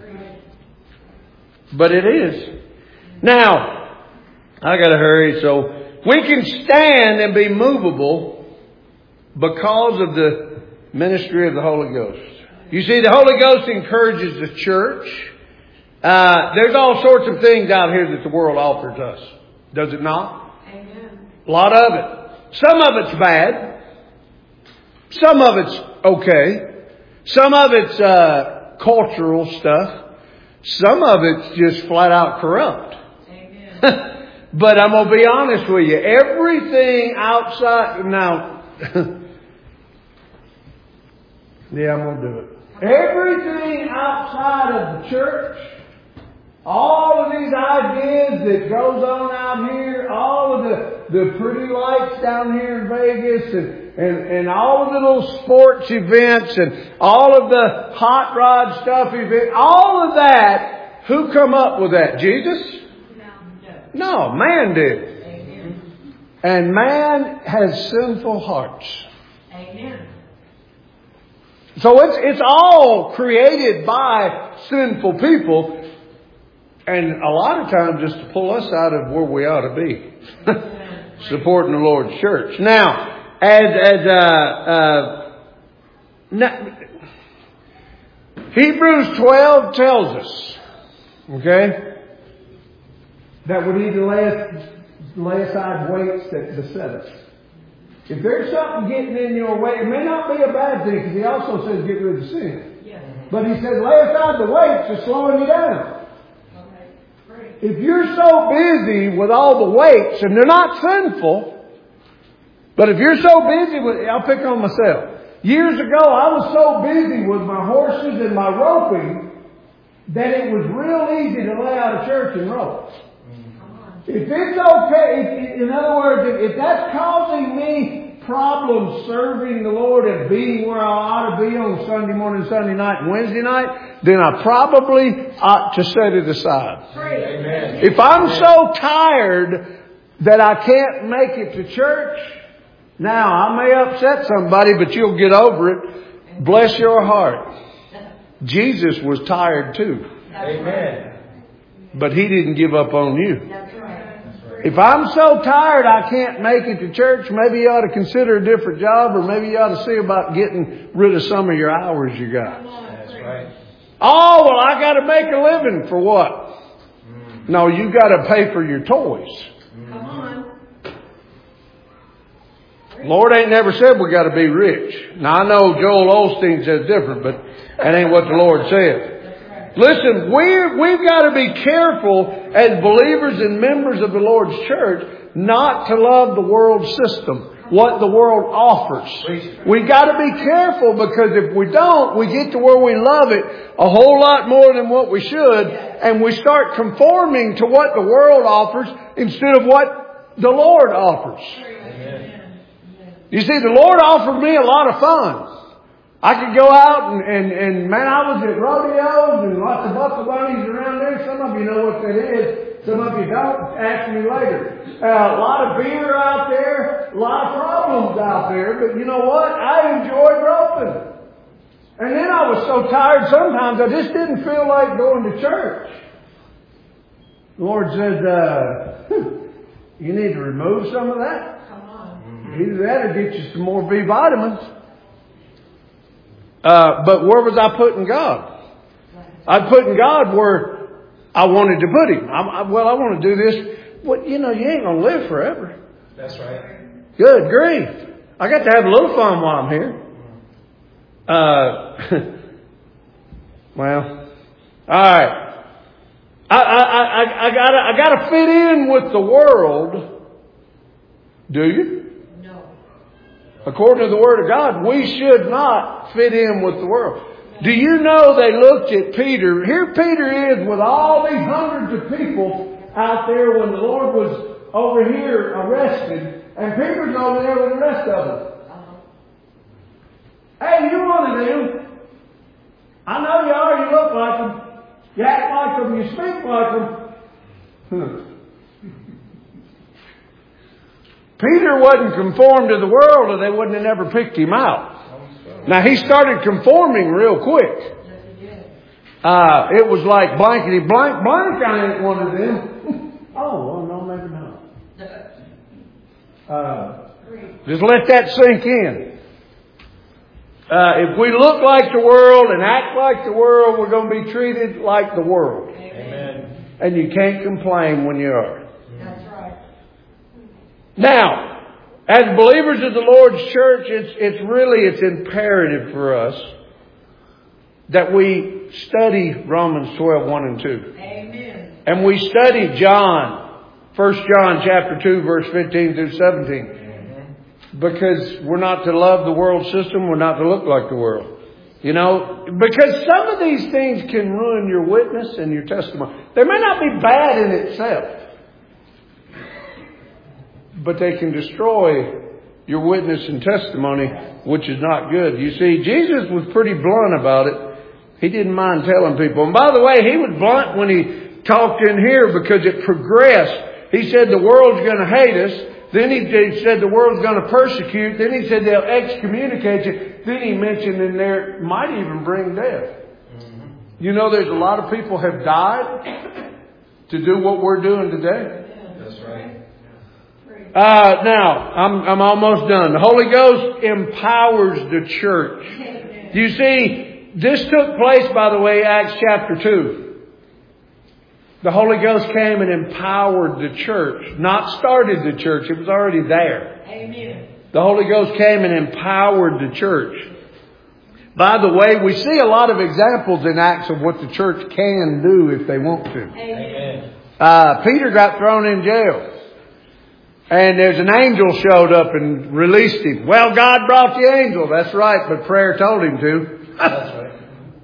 But it is. Now, I got to hurry. So we can stand and be movable because of the ministry of the Holy Ghost. You see, the Holy Ghost encourages the church. Uh, there's all sorts of things out here that the world offers us. Does it not? Amen. A lot of it. Some of it's bad. Some of it's okay. Some of it's uh, cultural stuff. Some of it's just flat out corrupt. Amen. But I'm going to be honest with you. Everything outside... Now... yeah, I'm going to do it. Everything outside of the church... All of these ideas that goes on out here, all of the, the pretty lights down here in Vegas and, and, and all of the little sports events and all of the hot rod stuff event, all of that, who come up with that? Jesus? No, man did. Amen. And man has sinful hearts. Amen. So it's, it's all created by sinful people. And a lot of times just to pull us out of where we ought to be. Supporting the Lord's church. Now, as, as, uh, uh, Hebrews twelve tells us, okay, that we need to lay, lay aside weights that beset us. If there's something getting in your way, it may not be a bad thing, because he also says get rid of sin. Yes. But he says lay aside the weights that's slowing you down. If you're so busy with all the weights, and they're not sinful, but if you're so busy with, I'll pick on myself. Years ago, I was so busy with my horses and my roping that it was real easy to lay out of church and rope. If it's okay, if, in other words, if, if that's causing me problems serving the Lord and being where I ought to be on Sunday morning, Sunday night, and Wednesday night, then I probably ought to set it aside. Amen. If I'm so tired that I can't make it to church, now I may upset somebody, but you'll get over it. Bless your heart. Jesus was tired too. Amen. But He didn't give up on you. If I'm so tired I can't make it to church, maybe you ought to consider a different job, or maybe you ought to see about getting rid of some of your hours you got. That's right. Oh, well, I got to make a living for what? Mm. No, you got to pay for your toys. Mm. Come on. Lord ain't never said we got to be rich. Now, I know Joel Osteen says different, but that ain't what the Lord said. Listen, we're, we've got to be careful as believers and members of the Lord's church not to love the world system, what the world offers. We've got to be careful, because if we don't, we get to where we love it a whole lot more than what we should, and we start conforming to what the world offers instead of what the Lord offers. Amen. You see, the Lord offered me a lot of fun. I could go out and, and, and man, I was at rodeos and lots of buckle bunnies around there. Some of you know what that is. Some of you don't. Ask me later. Uh, a lot of beer out there. A lot of problems out there. But you know what? I enjoyed roping. And then I was so tired sometimes I just didn't feel like going to church. The Lord said, uh, you need to remove some of that. Come on. Either that or get you some more B vitamins. Uh, but where was I putting God? I'd putting God where I wanted to put Him. I, I, well, I want to do this. Well, you know, you ain't going to live forever. That's right. Good grief. I got to have a little fun while I'm here. Uh, well, all right. I, I, I, I gotta, I gotta fit in with the world. Do you? No. According to the Word of God, we should not fit in with the world. Do you know they looked at Peter? Here Peter is with all these hundreds of people out there when the Lord was over here arrested, and Peter's over there with the rest of them. Hey, you're one of them. I know you are. You look like them. You act like them. You speak like them. Hmm. Peter wasn't conformed to the world, or they wouldn't have never picked him out. Now, he started conforming real quick. Uh, it was like blankety blank blank. I ain't one of them. Oh, well, no, maybe not. Uh, just let that sink in. Uh, if we look like the world and act like the world, we're going to be treated like the world. Amen. And you can't complain when you are. That's right. Now, as believers of the Lord's church, it's, it's really, it's imperative for us that we study Romans twelve, one and two. Amen. And we study John, First John chapter two, verse fifteen through seventeen. Because we're not to love the world system. We're not to look like the world. You know, because some of these things can ruin your witness and your testimony. They may not be bad in itself, but they can destroy your witness and testimony, which is not good. You see, Jesus was pretty blunt about it. He didn't mind telling people. And by the way, He was blunt when He talked in here because it progressed. He said the world's going to hate us. Then he said the world's going to persecute. Then He said they'll excommunicate you. Then He mentioned in there, might even bring death. Mm-hmm. You know, there's a lot of people have died to do what we're doing today. That's right. Uh, now, I'm, I'm almost done. The Holy Ghost empowers the church. You see, this took place, by the way, Acts chapter two. The Holy Ghost came and empowered the church. Not started the church. It was already there. Amen. The Holy Ghost came and empowered the church. By the way, we see a lot of examples in Acts of what the church can do if they want to. Amen. Uh, Peter got thrown in jail. And there's an angel showed up and released him. Well, God brought the angel. That's right, but prayer told him to. That's right.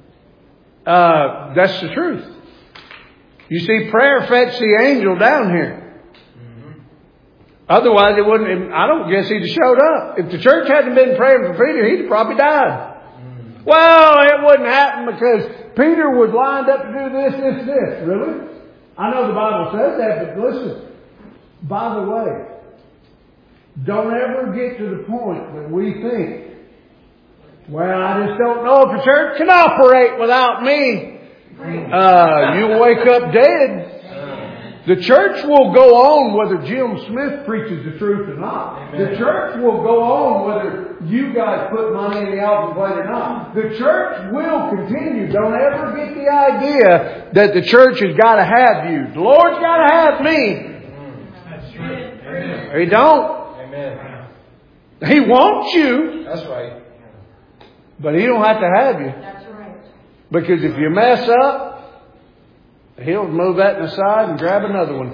Uh, that's the truth. You see, prayer fetched the angel down here. Mm-hmm. Otherwise, it wouldn't. I don't guess he'd have showed up. If the church hadn't been praying for Peter, he'd have probably died. Mm-hmm. Well, it wouldn't happen because Peter was lined up to do this, this, this. Really? I know the Bible says that, but listen. By the way, don't ever get to the point that we think, well, I just don't know if the church can operate without me. Uh, you'll wake up dead. The church will go on whether Jim Smith preaches the truth or not. Amen. The church will go on whether you guys put money in the offering plate or not. The church will continue. Don't ever get the idea that the church has got to have you. The Lord's got to have me. That's true. He don't. Amen. He wants you. That's right. But He don't have to have you. That's right. Because if you mess up, He'll move that aside and grab another one.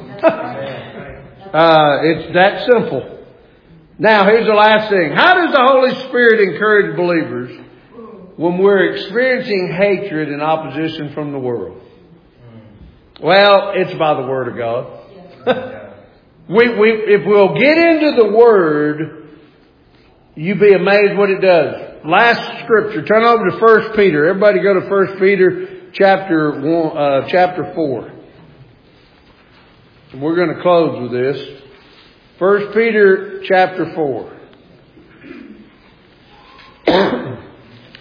uh, it's that simple. Now, here's the last thing. How does the Holy Spirit encourage believers when we're experiencing hatred and opposition from the world? Well, it's by the Word of God. we, we, if we'll get into the Word, you'd be amazed what it does. Last scripture. Turn over to First Peter. Everybody go to First Peter chapter one, uh, chapter four. And we're going to close with this. First Peter chapter four.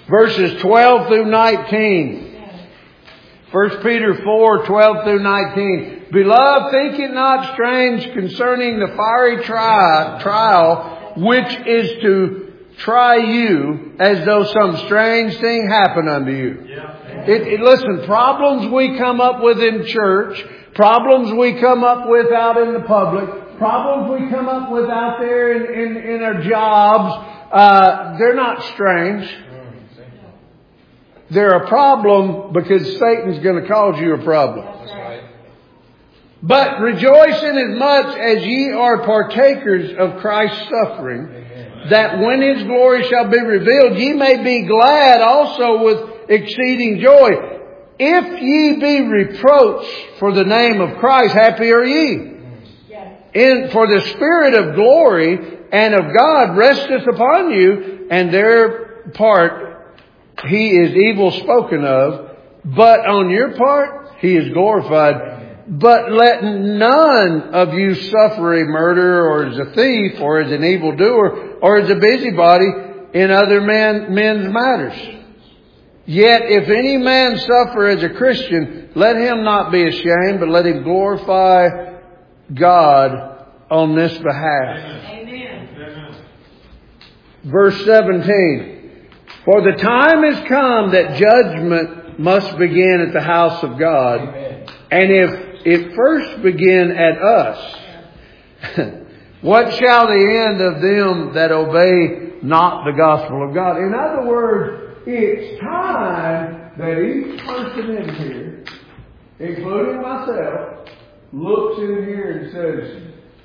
verses twelve through nineteen. First Peter four, twelve through nineteen. Beloved, think it not strange concerning the fiery tri- trial, which is to try you, as though some strange thing happened unto you. Yeah. It, it, listen, problems we come up with in church, problems we come up with out in the public, problems we come up with out there in, in, in our jobs, uh, they're not strange. They're a problem because Satan's going to cause you a problem. That's right. But rejoice inasmuch as ye are partakers of Christ's suffering, Amen. that when His glory shall be revealed, ye may be glad also with exceeding joy. If ye be reproached for the name of Christ, happy are ye. Yes. In, for the Spirit of glory and of God resteth upon you, and their part He is evil spoken of, but on your part He is glorified. But let none of you suffer a murderer, or as a thief, or as an evildoer, or as a busybody in other man, men's matters. Yet if any man suffer as a Christian, let him not be ashamed, but let him glorify God on this behalf. Amen. Verse seventeen. For the time is come that judgment must begin at the house of God. Amen. And if it first begin at us, what shall the end of them that obey not the gospel of God? In other words, it's time that each person in here, including myself, looks in here and says,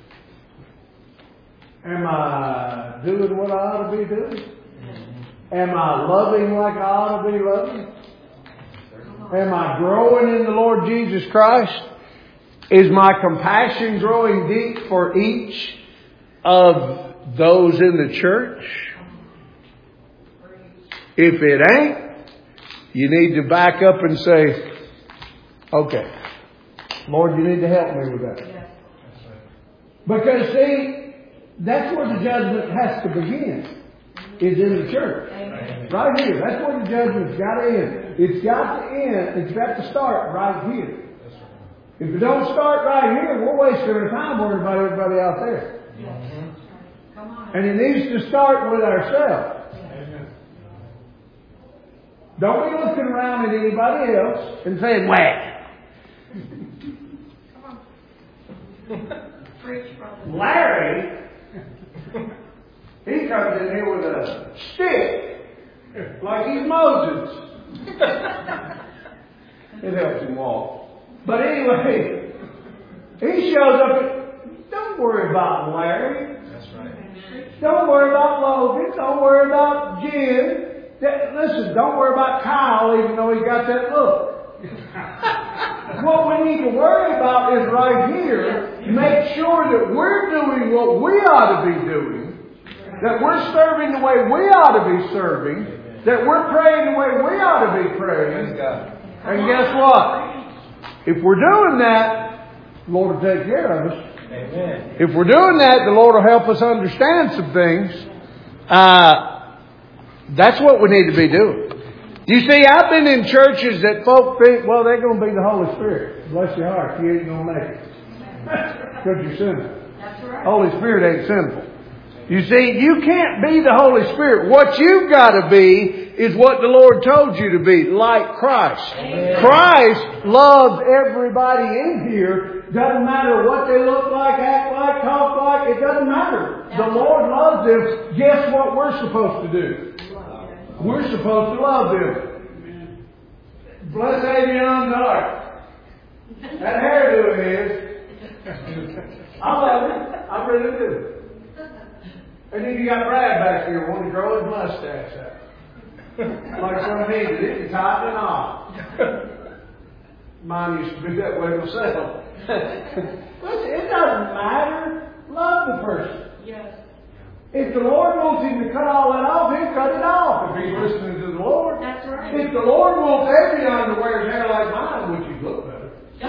am I doing what I ought to be doing? Am I loving like I ought to be loving? Am I growing in the Lord Jesus Christ? Is my compassion growing deep for each of those in the church? If it ain't, you need to back up and say, okay, Lord, you need to help me with that. Because see, that's where the judgment has to begin, is in the church. Right here. That's where the judgment's got to end. It's got to end. It's got to start right here. If it don't start right here, we're wasting our time worrying about everybody out there. Come on. And it needs to start with ourselves. Don't be looking around at anybody else and saying, well, Preach, brother. Larry, he comes in here with a stick like he's Moses. It helps him walk. But anyway, he shows up and, don't worry about Larry. That's right. Don't worry about Logan. Don't worry about Jim. That, listen, don't worry about Kyle, even though he got that look. What we need to worry about is right here. Make sure that we're doing what we ought to be doing. That we're serving the way we ought to be serving. That we're praying the way we ought to be praying. And guess what? If we're doing that, the Lord will take care of us. Amen. If we're doing that, the Lord will help us understand some things. Uh, that's what we need to be doing. You see, I've been in churches that folk think, well, they're going to be the Holy Spirit. Bless your heart, you ain't going to make it. Because you're sinful. That's right. Holy Spirit ain't sinful. You see, you can't be the Holy Spirit. What you've got to be is what the Lord told you to be, like Christ. Amen. Christ loves everybody in here. Doesn't matter what they look like, act like, talk like. It doesn't matter. The Lord loves them. Guess what we're supposed to do? We're supposed to love them. Bless Avion's heart. That hairdo of his. I love it. I really do. And then you got Brad back here wanting to grow his mustache out. Like some needed it and tighten it off. Mine used to be that way myself. Listen, it doesn't matter. Love the person. Yes. If the Lord wants him to cut all that off, he'll cut it off if he's listening to the Lord. That's right. If the Lord wants Avon to wear his hair like mine, which he'd look better.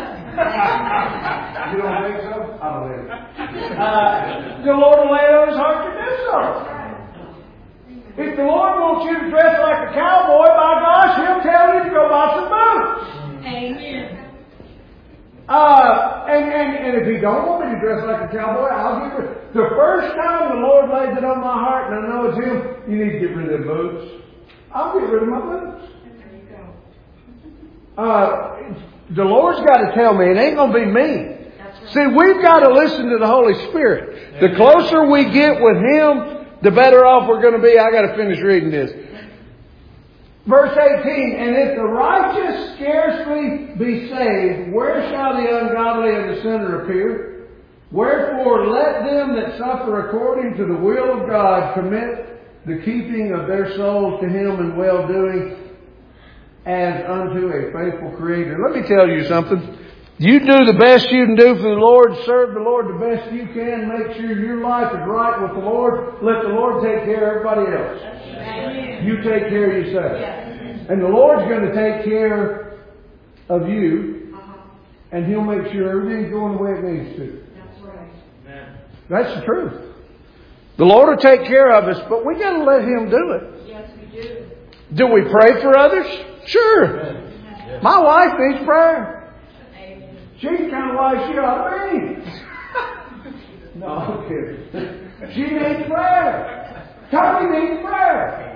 You don't think so? I don't think so. Uh, the Lord will lay it on his heart to do so. If the Lord wants you to dress like a cowboy, by gosh, He'll tell you to go buy some boots. Amen. Uh, and, and, and if He don't want me to dress like a cowboy, I'll get rid. The first time the Lord lays it on my heart and I know it's Him, you need to get rid of the boots. I'll get rid of my boots. There you go. Uh, the Lord's got to tell me. It ain't going to be me. That's right. See, we've got to listen to the Holy Spirit. The closer we get with Him, the better off we're going to be. I got to finish reading this. Verse eighteen, and if the righteous scarcely be saved, where shall the ungodly and the sinner appear? Wherefore let them that suffer according to the will of God commit the keeping of their souls to Him in well-doing as unto a faithful Creator. Let me tell you something. You do the best you can do for the Lord. Serve the Lord the best you can. Make sure your life is right with the Lord. Let the Lord take care of everybody else. Amen. You take care of yourself. Yes. And the Lord's going to take care of you. Uh-huh. And He'll make sure everything's going the way it needs to. That's right. That's the truth. The Lord will take care of us, but we got to let Him do it. Yes, we do. Do we pray for others? Sure. My wife needs prayer. Amen. She's kind of like she ought to be. No, I'm kidding. She needs prayer. Tommy needs prayer.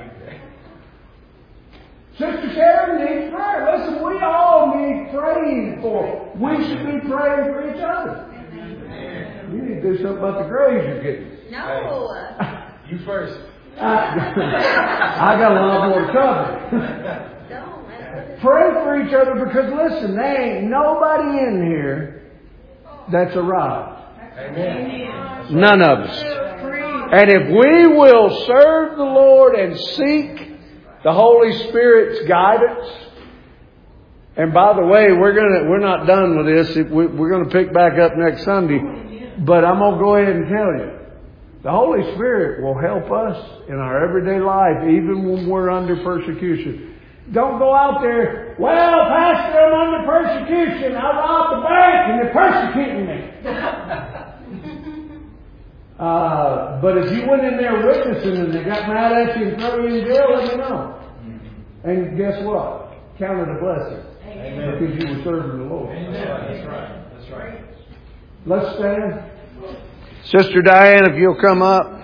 Sister Sharon needs prayer. Listen, we all need praying for. We should be praying for each other. You need to do something about the graves you're getting. No. You first. I, I got a lot more to cover. Don't. Pray for each other because, listen, there ain't nobody in here that's arrived. Amen. None of us. And if we will serve the Lord and seek the Holy Spirit's guidance, and by the way, we're gonna we're not done with this. We're going to pick back up next Sunday, but I'm going to go ahead and tell you, the Holy Spirit will help us in our everyday life, even when we're under persecution. Don't go out there, well, Pastor, I'm under persecution. I robbed the bank and they're persecuting me. uh, but if you went in there witnessing and they got mad at you and threw you in jail, let me know. And guess what? Count it a blessing. Amen. Because you were serving the Lord. Amen. That's right. That's right. Let's stand. Sister Diane, if you'll come up.